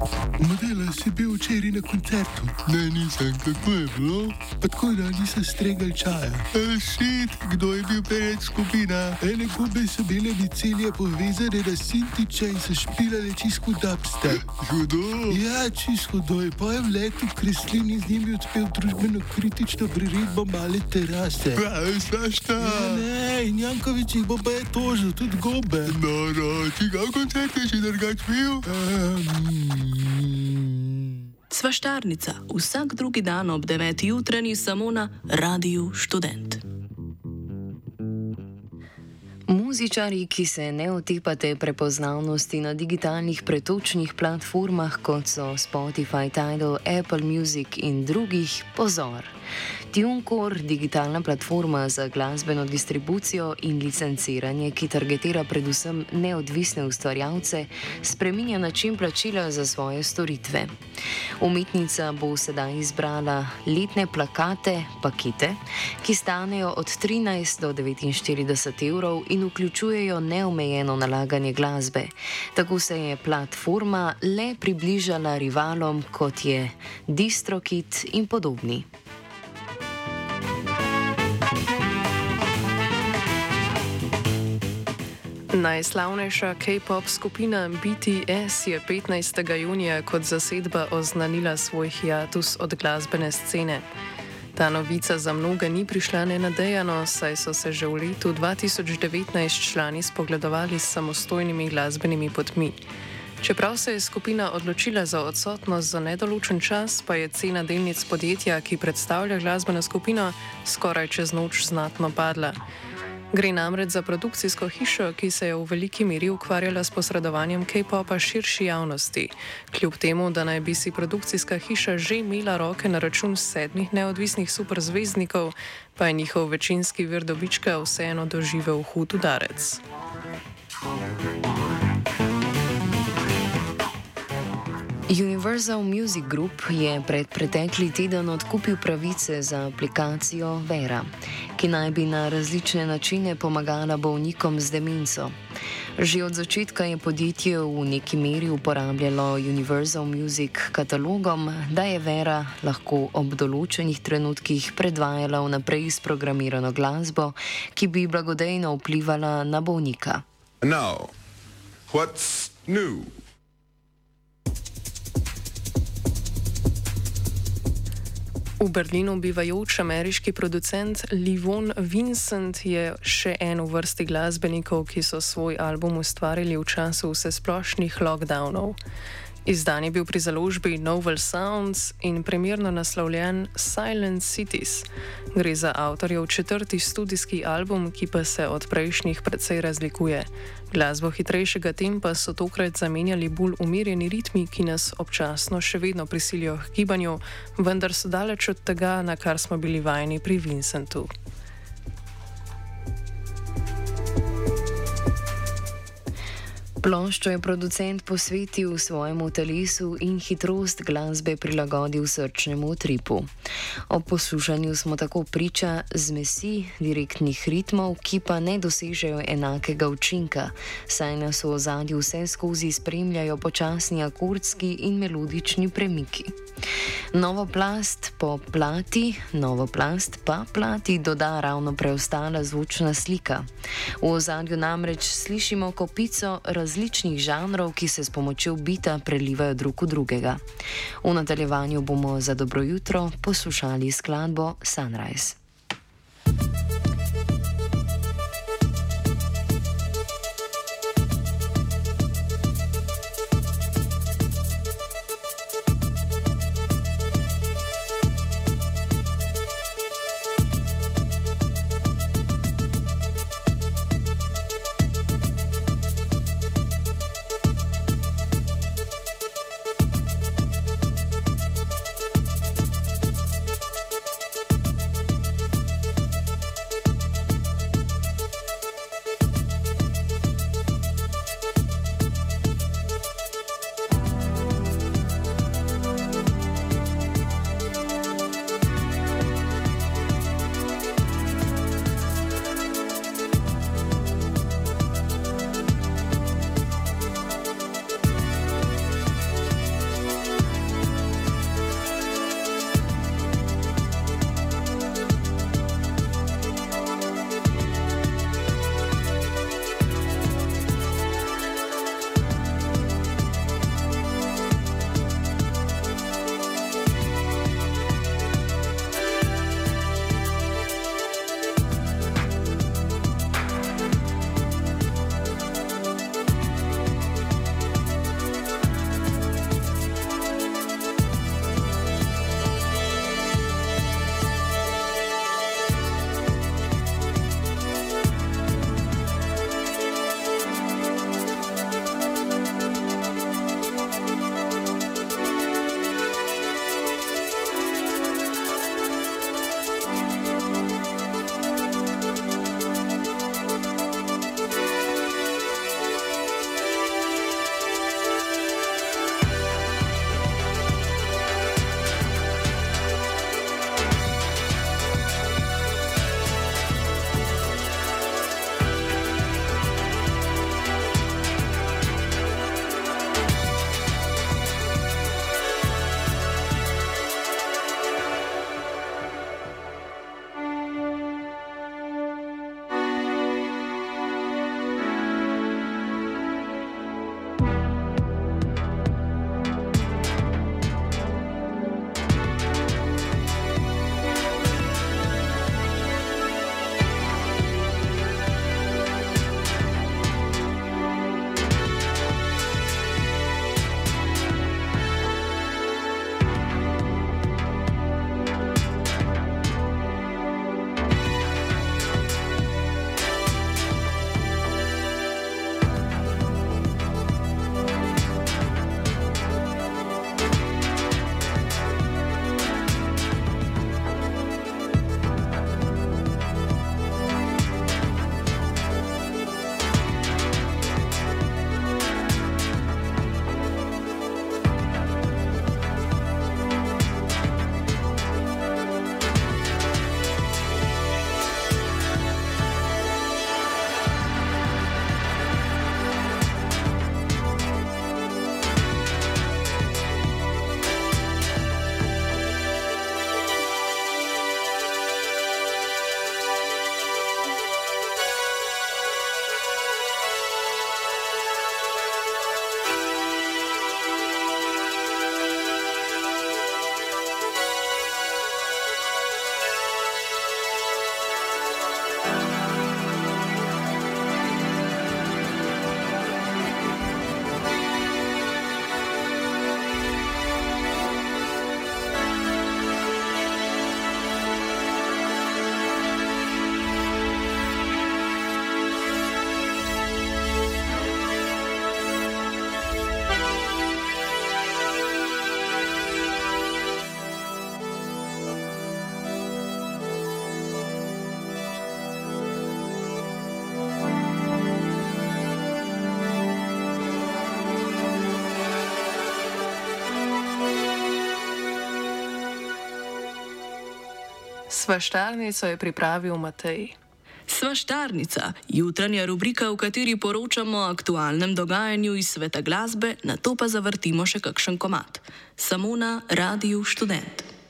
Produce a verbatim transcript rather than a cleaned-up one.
Modela si bil včeraj na koncertu. Ne, nisem, kako je bilo? Pa tako da nisem stregal čaja. E, šit, kdo je bil pred skupina? Ene gube so bile bicelje povezane na Sintiča in so špilale čisto dubstep. Hudo? Ja, čisto hudo. Pa je v letu Kreslin in z njimi odpel družbeno kritično priredbo Male terase. Pravi, svašta. Ja, ne, in Jankovič jih bo pa je tožil, tudi gobe. No, no, čigav koncert je še drugač bil? Um... Svaštarnica, vsak drugi dan ob deveti jutranji samo na Radiu Študent. Muzičari, ki se ne otepate prepoznavnosti na digitalnih pretočnih platformah, kot so Spotify, Tidal, Apple Music in drugih, pozor! TuneCore, digitalna platforma za glasbeno distribucijo in licenciranje, ki targetira predvsem neodvisne ustvarjalce, spreminja način plačila za svoje storitve. Umetnica bo sedaj izbrala letne plakate, pakete, ki stanejo od trinajst do devetinštirideset evrov in vključujejo neomejeno nalaganje glasbe. Tako se je platforma le približala rivalom, kot je DistroKid in podobni. Najslavnejša K-pop skupina B T S je petnajstega junija kot zasedba oznanila svoj hiatus od glasbene scene. Ta novica za mnoge ni prišla nenadejano, saj so se že v letu dva tisoč devetnajst člani spogledovali s samostojnimi glasbenimi potmi. Čeprav se je skupina odločila za odsotnost za nedoločen čas, pa je cena delnic podjetja, ki predstavlja glasbeno skupino, skoraj čez noč znatno padla. Gre namreč za produkcijsko hišo, ki se je v veliki meri ukvarjala s posredovanjem K-popa širši javnosti. Kljub temu, da naj bi si produkcijska hiša že imela roke na račun sedmih neodvisnih superzvezdnikov, pa je njihov večinski vir dobička vseeno doživel hud udarec. Universal Music Group je pred pretekli teden odkupil pravice za aplikacijo Vera, ki naj bi na različne načine pomagala bolnikom z demenco. Že od začetka je podjetje v neki meri uporabljalo Universal Music katalogom, da je Vera lahko ob določenih trenutkih predvajala vnaprej sprogramirano glasbo, ki bi blagodejno vplivala na bolnika. Now, what's new? V Berlinu bivajoč ameriški producent Livon Vincent je še en v vrsti glasbenikov, ki so svoj album ustvarili v času vsesplošnih lockdownov. Izdan je bil pri založbi Novel Sounds in premierno naslovljen Silent Cities. Gre za avtorjev četrti studijski album, ki pa se od prejšnjih precej razlikuje. Glasbo hitrejšega tempa so tokrat zamenjali bolj umirjeni ritmi, ki nas občasno še vedno prisilijo k gibanju, vendar so daleč od tega, na kar smo bili vajeni pri Vincentu. Ploščo je producent posvetil svojemu telesu in hitrost glasbe prilagodil srčnemu utripu. Ob poslušanju smo tako priča zmesi direktnih ritmov, ki pa ne dosežejo enakega učinka, saj nas v ozadju vse skozi spremljajo počasni akordski in melodični premiki. Novo plast po plati, novo plast pa plati doda ravno preostala zvočna slika. V ozadju namreč slišimo kopico različnih žanrov, ki se s pomočjo bita prelivajo drug v drugega. V nadaljevanju bomo za dobro jutro poslušali skladbo Sunrise. Svaštarnico je pripravil Matej. Svaštarnica, jutranja rubrika, v kateri poročamo o aktualnem dogajanju iz sveta glasbe, nato pa zavrtimo še kakšen komad. Samo na Radiu Študent.